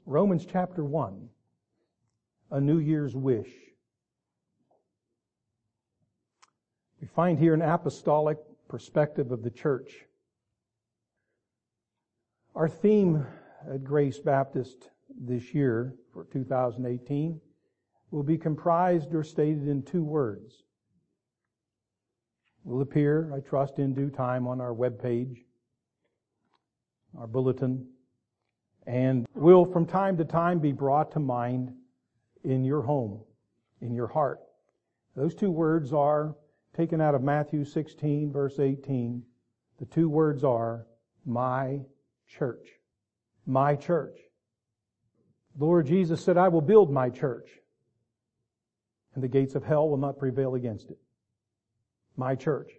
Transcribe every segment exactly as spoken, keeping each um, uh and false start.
Romans chapter one, a New Year's wish. We find here an apostolic perspective of the church. Our theme at Grace Baptist this year for two thousand eighteen will be comprised or stated in two words. Will appear, I trust, in due time on our webpage, our bulletin, and will from time to time be brought to mind in your home, in your heart. Those two words are taken out of Matthew sixteen, verse eighteen. The two words are, my church. My church. The Lord Jesus said, I will build my church, and the gates of hell will not prevail against it. My church.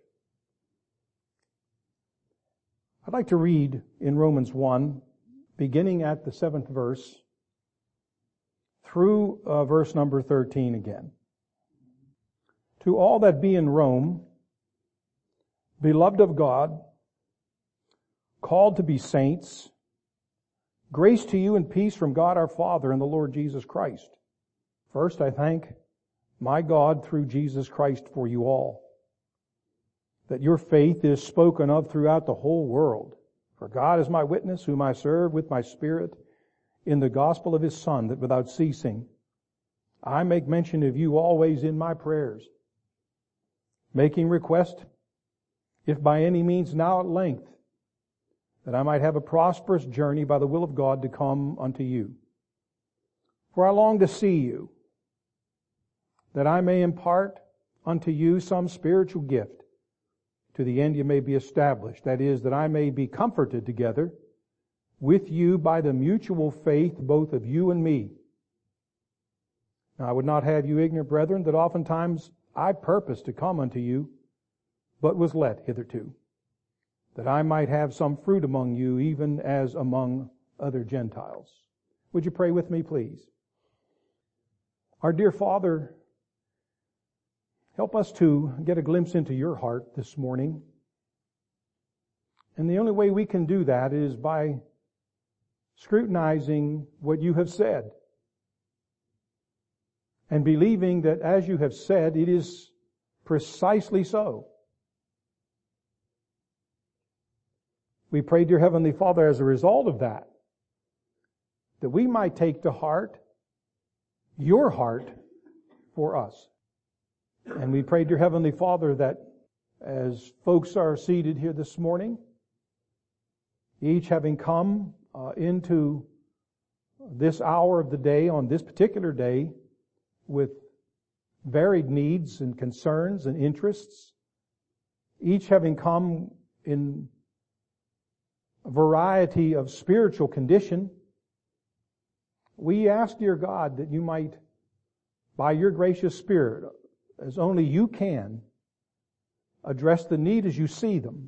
I'd like to read in Romans one, beginning at the seventh verse, through uh, verse number thirteen again. To all that be in Rome, beloved of God, called to be saints, grace to you and peace from God our Father and the Lord Jesus Christ. First, I thank my God through Jesus Christ for you all, that your faith is spoken of throughout the whole world. For God is my witness, whom I serve with my Spirit in the gospel of His Son, that without ceasing I make mention of you always in my prayers, making request, if by any means now at length, that I might have a prosperous journey by the will of God to come unto you. For I long to see you, that I may impart unto you some spiritual gift, to the end you may be established. That is, that I may be comforted together with you by the mutual faith both of you and me. Now I would not have you ignorant, brethren, that oftentimes I purposed to come unto you, but was let hitherto, that I might have some fruit among you, even as among other Gentiles. Would you pray with me, please? Our dear Father, help us to get a glimpse into your heart this morning. And the only way we can do that is by scrutinizing what you have said and believing that as you have said, it is precisely so. We pray, dear Heavenly Father, as a result of that, that we might take to heart your heart for us. And we pray, dear Heavenly Father, that as folks are seated here this morning, each having come uh, into this hour of the day, on this particular day, with varied needs and concerns and interests, each having come in a variety of spiritual condition, we ask, dear God, that you might, by your gracious Spirit, as only you can, address the need as you see them.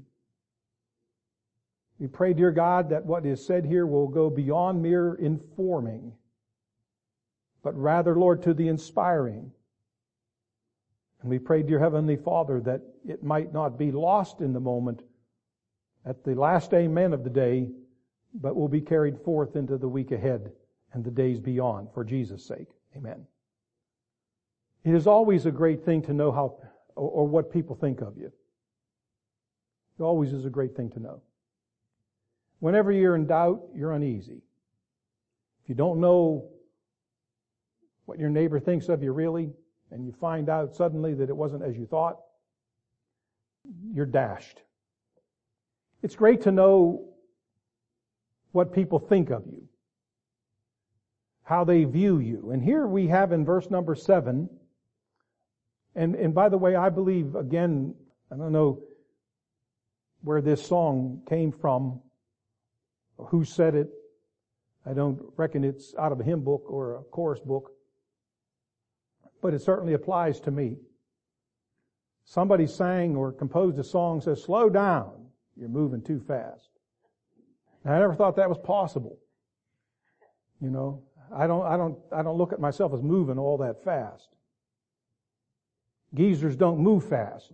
We pray, dear God, that what is said here will go beyond mere informing, but rather, Lord, to the inspiring. And we pray, dear Heavenly Father, that it might not be lost in the moment at the last amen of the day, but will be carried forth into the week ahead and the days beyond, for Jesus' sake. Amen. It is always a great thing to know how or, or what people think of you. It always is a great thing to know. Whenever you're in doubt, you're uneasy. If you don't know what your neighbor thinks of you really, and you find out suddenly that it wasn't as you thought, you're dashed. It's great to know what people think of you, how they view you. And here we have in verse number seven, and, and by the way, I believe, again, I don't know where this song came from, or who said it. I don't reckon it's out of a hymn book or a chorus book, but it certainly applies to me. Somebody sang or composed a song that says, slow down, you're moving too fast. And I never thought that was possible. You know, I don't, I don't, I don't look at myself as moving all that fast. Geezers don't move fast.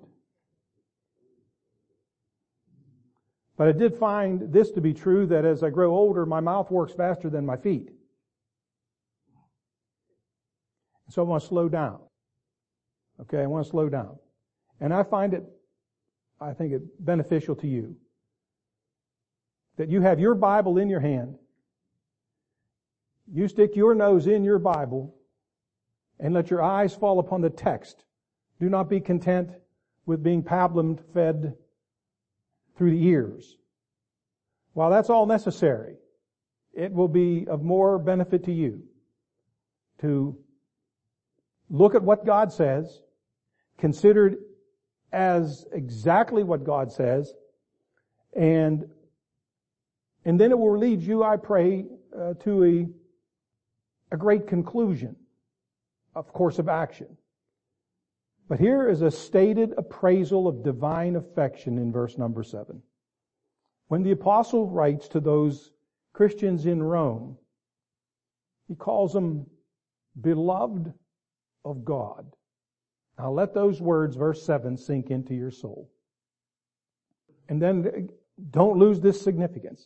But I did find this to be true, that as I grow older, my mouth works faster than my feet. So I want to slow down. Okay, I want to slow down. And I find it, I think it beneficial to you that you have your Bible in your hand. You stick your nose in your Bible and let your eyes fall upon the text. Do not be content with being pablum fed through the ears. While that's all necessary, it will be of more benefit to you to look at what God says, consider it as exactly what God says, and and then it will lead you, I pray, uh, to a a great conclusion, of course of action. But here is a stated appraisal of divine affection in verse number seven. When the apostle writes to those Christians in Rome, he calls them beloved of God. Now let those words, verse seven, sink into your soul. And then don't lose this significance.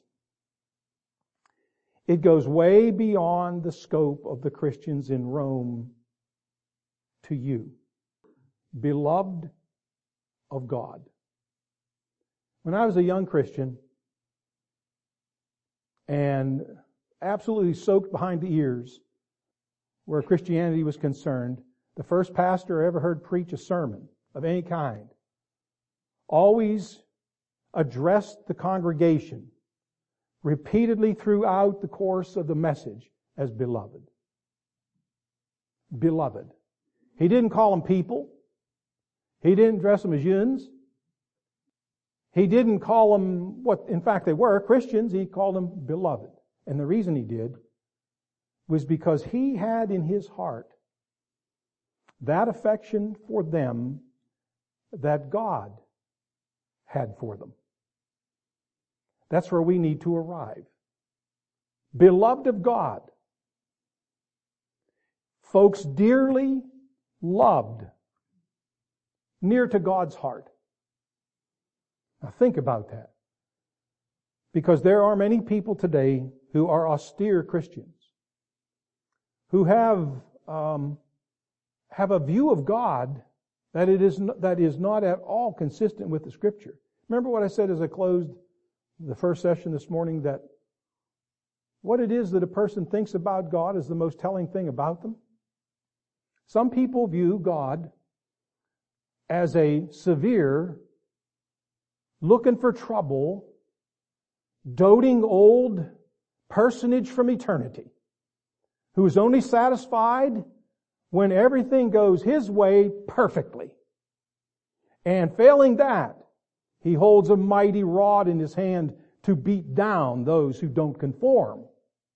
It goes way beyond the scope of the Christians in Rome to you. Beloved of God. When I was a young Christian and absolutely soaked behind the ears where Christianity was concerned, the first pastor I ever heard preach a sermon of any kind always addressed the congregation repeatedly throughout the course of the message as beloved. Beloved. He didn't call them people. He didn't address them as yuns. He didn't call them what, in fact, they were, Christians. He called them beloved. And the reason he did was because he had in his heart that affection for them that God had for them. That's where we need to arrive. Beloved of God. Folks dearly loved, near to God's heart. Now think about that. Because there are many people today who are austere Christians, who have um, have a view of God that it is not, that is not at all consistent with the Scripture. Remember what I said as I closed the first session this morning, that what it is that a person thinks about God is the most telling thing about them? Some people view God as a severe, looking for trouble, doting old personage from eternity, who is only satisfied when everything goes his way perfectly. And failing that, he holds a mighty rod in his hand to beat down those who don't conform.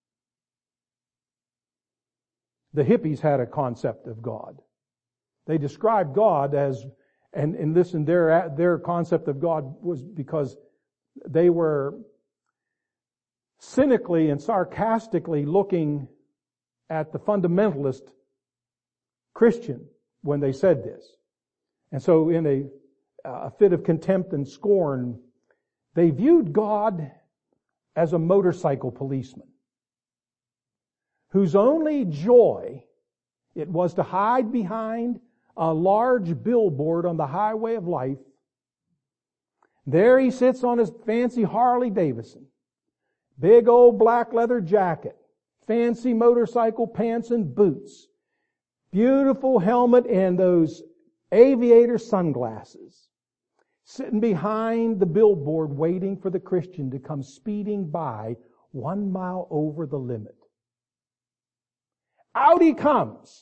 The hippies had a concept of God. They described God as, and, and listen, their, their concept of God was because they were cynically and sarcastically looking at the fundamentalist Christian when they said this. And so in a a fit of contempt and scorn, they viewed God as a motorcycle policeman whose only joy it was to hide behind a large billboard on the highway of life. There he sits on his fancy Harley Davidson, big old black leather jacket, fancy motorcycle pants and boots, beautiful helmet and those aviator sunglasses, sitting behind the billboard waiting for the Christian to come speeding by one mile over the limit. Out he comes,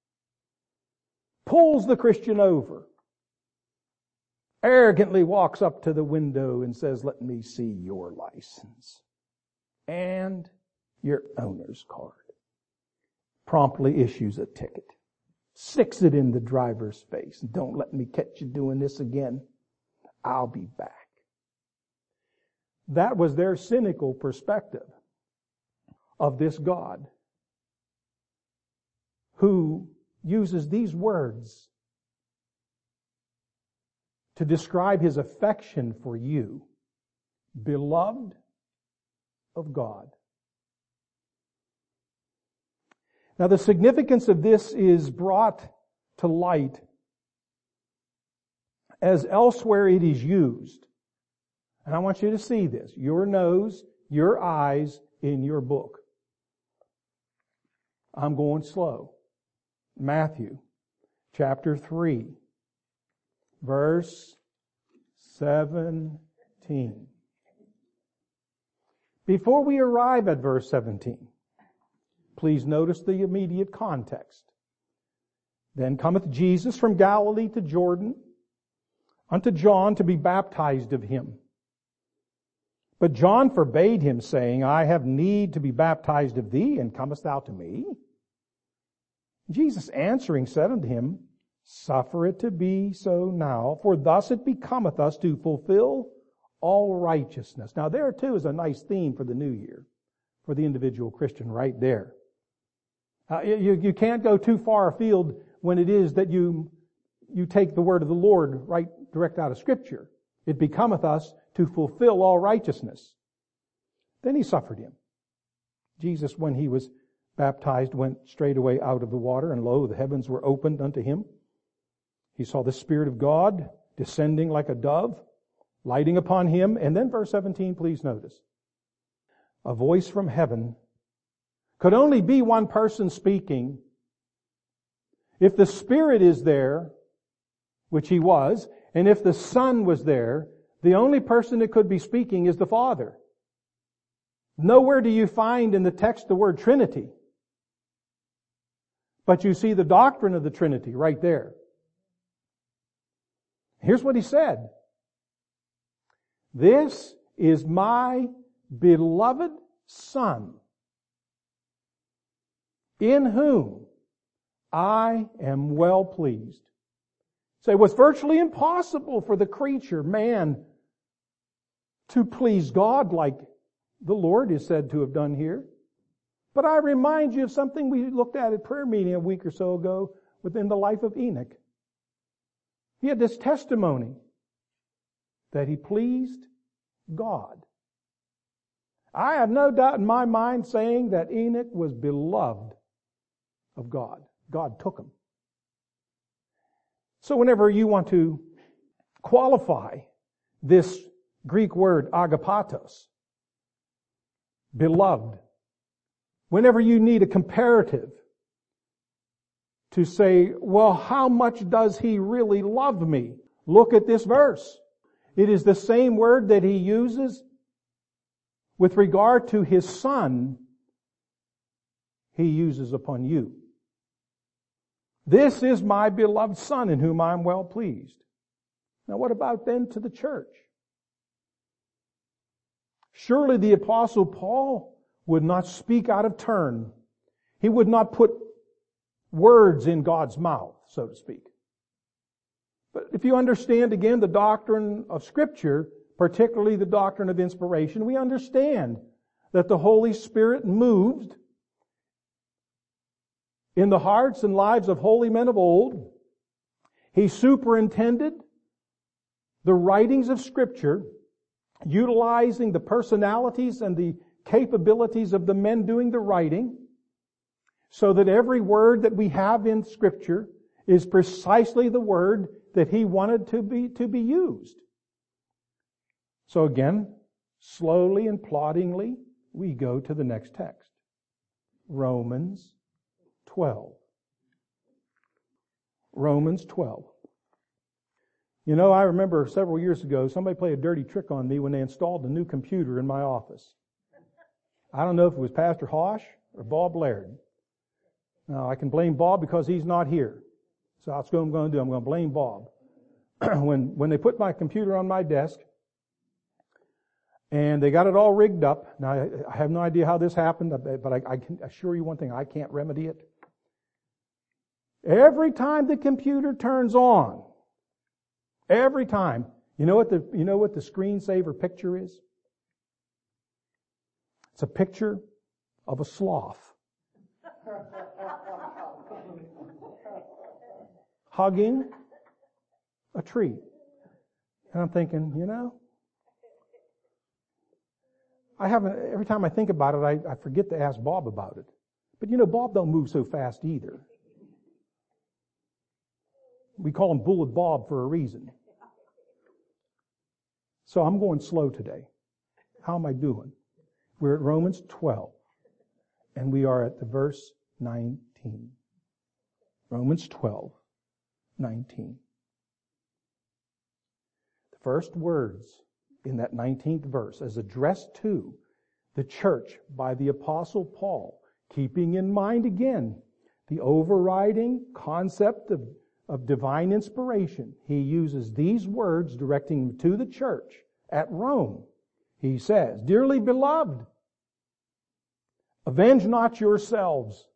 pulls the Christian over, arrogantly walks up to the window and says, "Let me see your license and your owner's card." Promptly issues a ticket. Sticks it in the driver's face. "Don't let me catch you doing this again. I'll be back." That was their cynical perspective of this God who uses these words to describe his affection for you. Beloved of God. Now the significance of this is brought to light as elsewhere it is used. And I want you to see this. Your nose, your eyes in your book. I'm going slow. Matthew chapter three, verse seventeen. Before we arrive at verse seventeen, please notice the immediate context. Then cometh Jesus from Galilee to Jordan unto John to be baptized of him. But John forbade him, saying, I have need to be baptized of thee, and comest thou to me? Jesus answering said unto him, Suffer it to be so now, for thus it becometh us to fulfill all righteousness. Now there too is a nice theme for the new year, for the individual Christian right there. Uh, you, you can't go too far afield when it is that you, you take the word of the Lord right direct out of Scripture. It becometh us to fulfill all righteousness. Then he suffered him. Jesus, when he was baptized, went straightway out of the water, and lo, the heavens were opened unto him. He saw the Spirit of God descending like a dove, lighting upon him. And then verse seventeen, please notice. A voice from heaven. Could only be one person speaking. If the Spirit is there, which he was, and if the Son was there, the only person that could be speaking is the Father. Nowhere do you find in the text the word Trinity. But you see the doctrine of the Trinity right there. Here's what he said. This is my beloved Son, in whom I am well pleased. So it was virtually impossible for the creature, man, to please God like the Lord is said to have done here. But I remind you of something we looked at at prayer meeting a week or so ago within the life of Enoch. He had this testimony that he pleased God. I have no doubt in my mind saying that Enoch was beloved of God. God took him. So whenever you want to qualify this Greek word agapatos, beloved, whenever you need a comparative to say, well, how much does he really love me? Look at this verse. It is the same word that he uses with regard to his Son, he uses upon you. This is my beloved Son in whom I am well pleased. Now what about then to the church? Surely the Apostle Paul would not speak out of turn. He would not put words in God's mouth, so to speak. But if you understand again the doctrine of Scripture, particularly the doctrine of inspiration, we understand that the Holy Spirit moved in the hearts and lives of holy men of old. He superintended the writings of Scripture, utilizing the personalities and the capabilities of the men doing the writing, so that every word that we have in Scripture is precisely the word that he wanted to be, to be used. So again, slowly and ploddingly, we go to the next text. Romans twelve. Romans twelve. You know, I remember several years ago, somebody played a dirty trick on me when they installed a new computer in my office. I don't know if it was Pastor Hosh or Bob Laird. Now, I can blame Bob because he's not here. So that's what I'm going to do. I'm going to blame Bob. when, when they put my computer on my desk, and they got it all rigged up. Now, I, I have no idea how this happened, but I, I can assure you one thing, I can't remedy it. Every time the computer turns on, every time, you know what the, you know what the screensaver picture is? It's a picture of a sloth. Hugging a tree. And I'm thinking, you know, I haven't, every time I think about it, I, I forget to ask Bob about it. But you know, Bob don't move so fast either. We call him Bullet Bob for a reason. So I'm going slow today. How am I doing? We're at Romans twelve, and we are at the verse nineteen. Romans twelve, nineteen. The first words in that nineteenth verse is addressed to the church by the Apostle Paul, keeping in mind again the overriding concept of, of divine inspiration. He uses these words directing to the church at Rome. He says, "Dearly beloved, avenge not yourselves,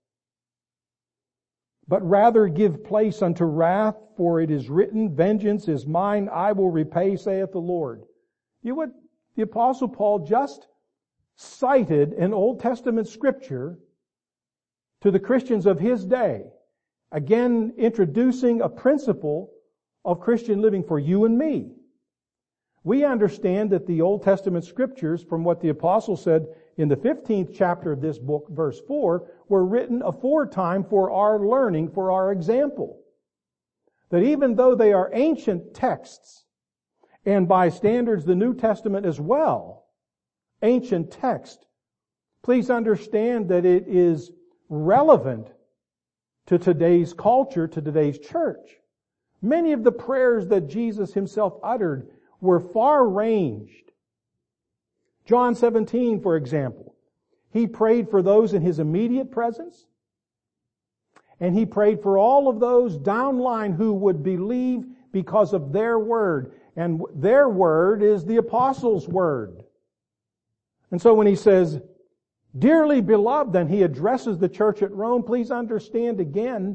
but rather give place unto wrath, for it is written, vengeance is mine, I will repay, saith the Lord." You know what? The Apostle Paul just cited an Old Testament scripture to the Christians of his day. Again, introducing a principle of Christian living for you and me. We understand that the Old Testament scriptures, from what the apostle said in the fifteenth chapter of this book, verse four, were written aforetime for our learning, for our example. That even though they are ancient texts, and by standards the New Testament as well, ancient text, please understand that it is relevant to today's culture, to today's church. Many of the prayers that Jesus himself uttered were far-ranged. John seventeen, for example, he prayed for those in his immediate presence, and he prayed for all of those downline who would believe because of their word. And their word is the apostles' word. And so when he says, "Dearly beloved," and he addresses the church at Rome, please understand again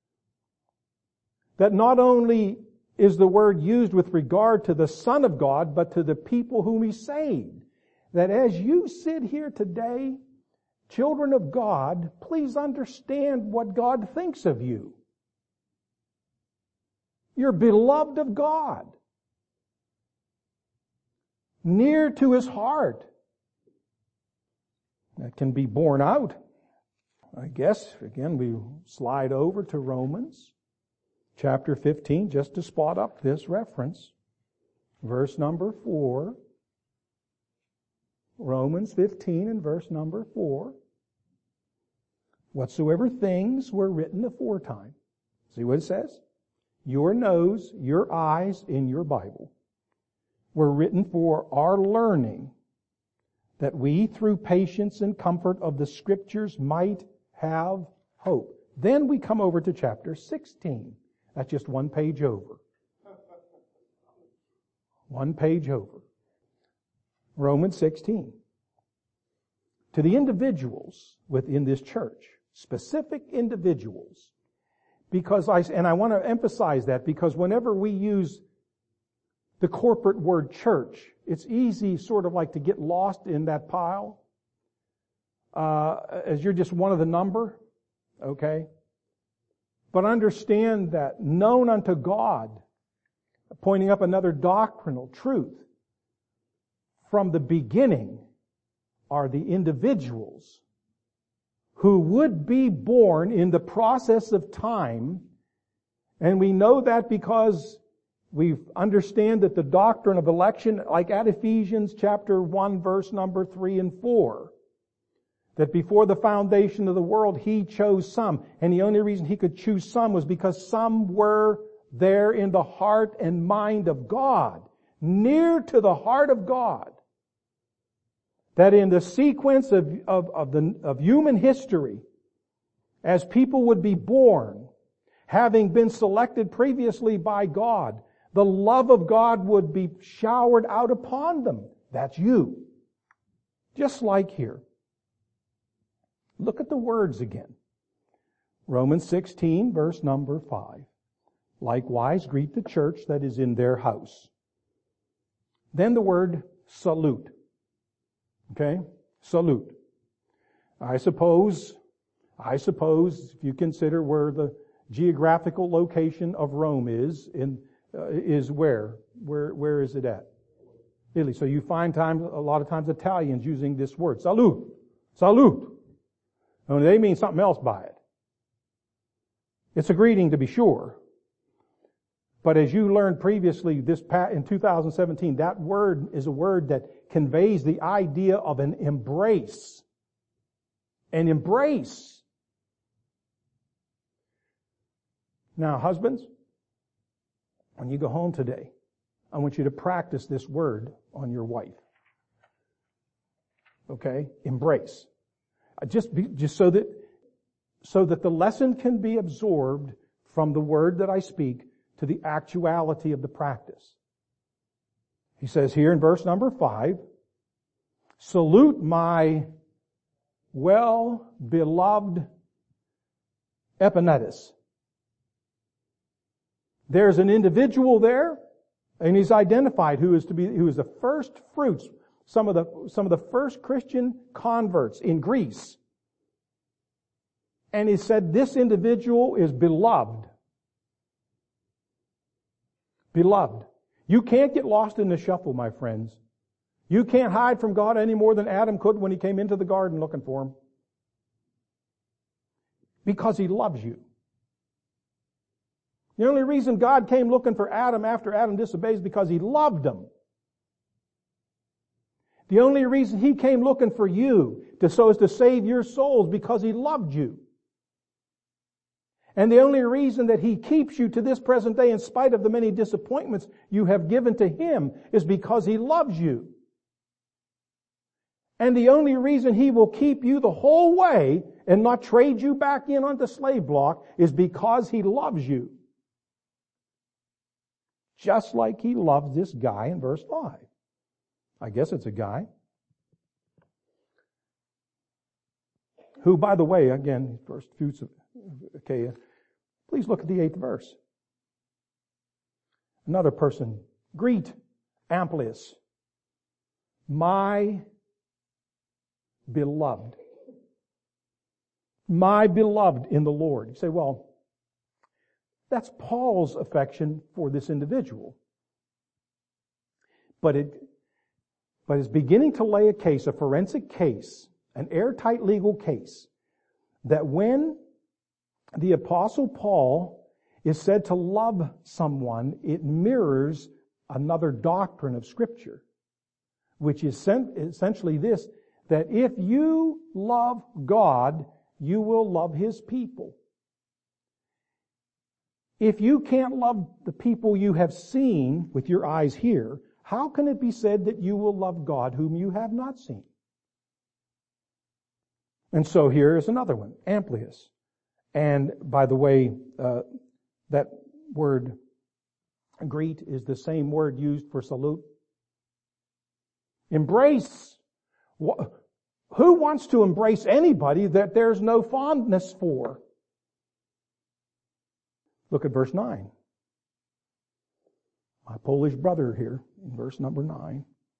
that not only is the word used with regard to the Son of God, but to the people whom he saved. That as you sit here today, children of God, please understand what God thinks of you. You're beloved of God. Near to his heart. That can be borne out. I guess, again, we slide over to Romans chapter fifteen, just to spot up this reference. Verse number four. Romans fifteen and verse number four. "Whatsoever things were written aforetime." See what it says? Your nose, your eyes in your Bible were written for our learning, that we through patience and comfort of the Scriptures might have hope. Then we come over to chapter sixteen. That's just one page over. One page over. Romans sixteen. To the individuals within this church, specific individuals, because I, and I want to emphasize that because whenever we use the corporate word church, it's easy sort of like to get lost in that pile, uh, as you're just one of the number, okay? But understand that known unto God, pointing up another doctrinal truth, from the beginning are the individuals who would be born in the process of time, and we know that because we understand that the doctrine of election, like at Ephesians chapter one, verse number three and four, that before the foundation of the world, he chose some. And the only reason he could choose some was because some were there in the heart and mind of God, near to the heart of God. That in the sequence of, of, of, the, of human history, as people would be born, having been selected previously by God, the love of God would be showered out upon them. That's you. Just like here. Look at the words again. Romans sixteen, verse number five. Likewise, greet the church that is in their house. Then the word salute. Okay? Salute. I suppose, I suppose, if you consider where the geographical location of Rome is, in uh, is where? Where, where is it at? Italy. So you find times, a lot of times Italians using this word. Salute. Salute. I mean, they mean something else by it. It's a greeting to be sure. But as you learned previously this in two thousand seventeen, that word is a word that conveys the idea of an embrace. An embrace. Now, husbands, when you go home today, I want you to practice this word on your wife. Okay? Embrace. Just be, just so that so that the lesson can be absorbed from the word that I speak to the actuality of the practice. He says here in verse number five, salute my well-beloved Epaenetus. There's an individual there, and he's identified who is to be, who is the first fruits, some of the, some of the first Christian converts in Greece. And he said this individual is beloved. Beloved. You can't get lost in the shuffle, my friends. You can't hide from God any more than Adam could when he came into the garden looking for him. Because he loves you. The only reason God came looking for Adam after Adam disobeyed is because he loved him. The only reason he came looking for you to, so as to save your souls because he loved you. And the only reason that he keeps you to this present day in spite of the many disappointments you have given to him is because he loves you. And the only reason he will keep you the whole way and not trade you back in onto slave block is because he loves you. Just like he loves this guy in verse five. I guess it's a guy. Who, by the way, again, first fruits of Achaia. Please look at the eighth verse. Another person. Greet Amplias, my beloved. My beloved in the Lord. You say, well, that's Paul's affection for this individual. But it, but it's beginning to lay a case, a forensic case, an airtight legal case, that when the Apostle Paul is said to love someone, it mirrors another doctrine of Scripture, which is essentially this, that if you love God, you will love His people. If you can't love the people you have seen with your eyes here, how can it be said that you will love God whom you have not seen? And so here is another one, Amplias. And by the way, uh, that word greet is the same word used for salute. Embrace. Who wants to embrace anybody that there's no fondness for? Look at verse nine. My Polish brother here in verse number nine.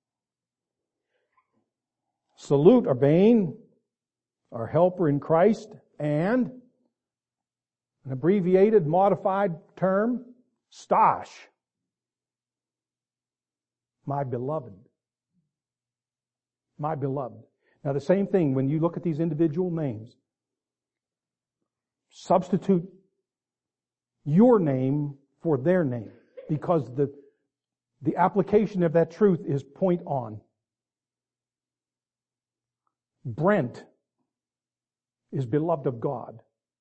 Salute Urbane, our helper in Christ, and an abbreviated, modified term, Stash, my beloved. My beloved. Now the same thing, when you look at these individual names, substitute your name for their name, because the, the application of that truth is point on. Brent is beloved of God.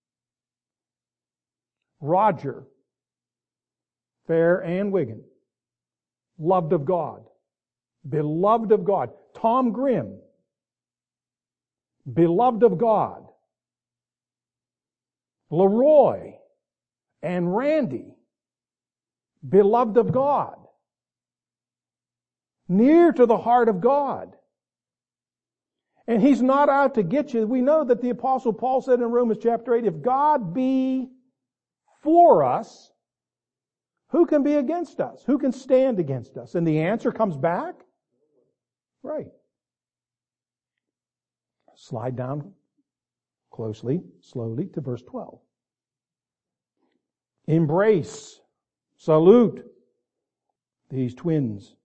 Roger, Fair and Wigan, loved of God, beloved of God. Tom Grimm, beloved of God. Leroy and Randy, beloved of God. Near to the heart of God. And He's not out to get you. We know that the Apostle Paul said in Romans chapter eight, if God be for us, who can be against us? Who can stand against us? And the answer comes back. Right. Slide down closely, slowly to verse twelve. Embrace, salute these twins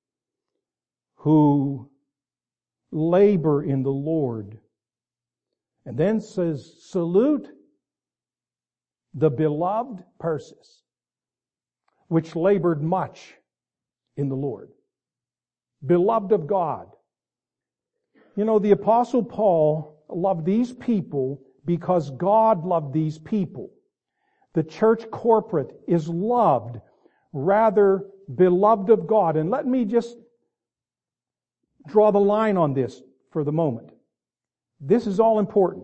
who labor in the Lord And then says, salute the beloved Persis, which labored much in the Lord. Beloved of God. You know, the Apostle Paul loved these people because God loved these people. The church corporate is loved, rather beloved of God. And let me just draw the line on this for the moment. This is all important.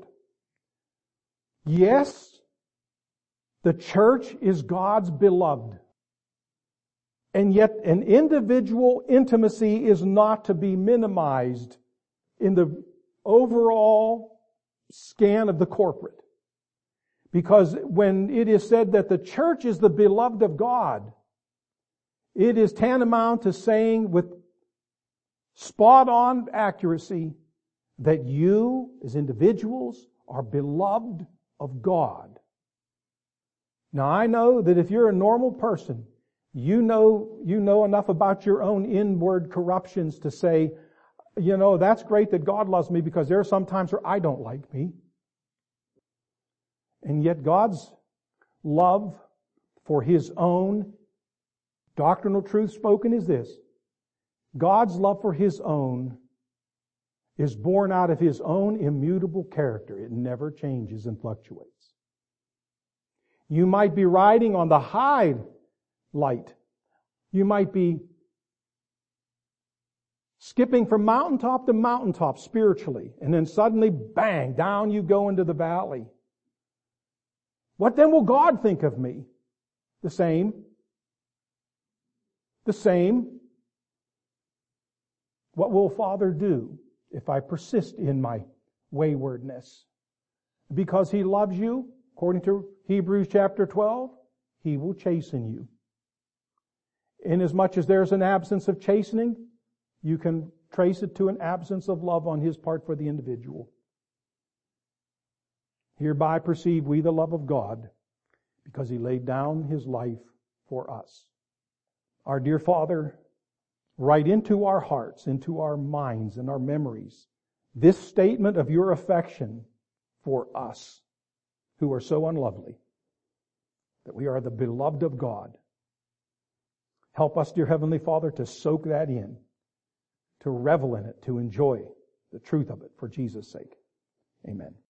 Yes, the church is God's beloved. And yet an individual intimacy is not to be minimized in the overall scan of the corporate. Because when it is said that the church is the beloved of God, it is tantamount to saying with spot on accuracy that you as individuals are beloved of God. Now I know that if you're a normal person, you know, you know enough about your own inward corruptions to say, you know, that's great that God loves me because there are some times where I don't like me. And yet God's love for His own doctrinal truth spoken is this. God's love for His own is born out of His own immutable character. It never changes and fluctuates. You might be riding on the high light. You might be skipping from mountaintop to mountaintop spiritually, and then suddenly, bang, down you go into the valley. What then will God think of me? The same. The same. What will Father do if I persist in my waywardness? Because He loves you, according to Hebrews chapter twelve, He will chasten you. Inasmuch as there's an absence of chastening, you can trace it to an absence of love on His part for the individual. Hereby perceive we the love of God, because He laid down His life for us. Our dear Father, write into our hearts, into our minds and our memories, this statement of your affection for us, who are so unlovely, that we are the beloved of God. Help us, dear Heavenly Father, to soak that in, to revel in it, to enjoy the truth of it for Jesus' sake. Amen.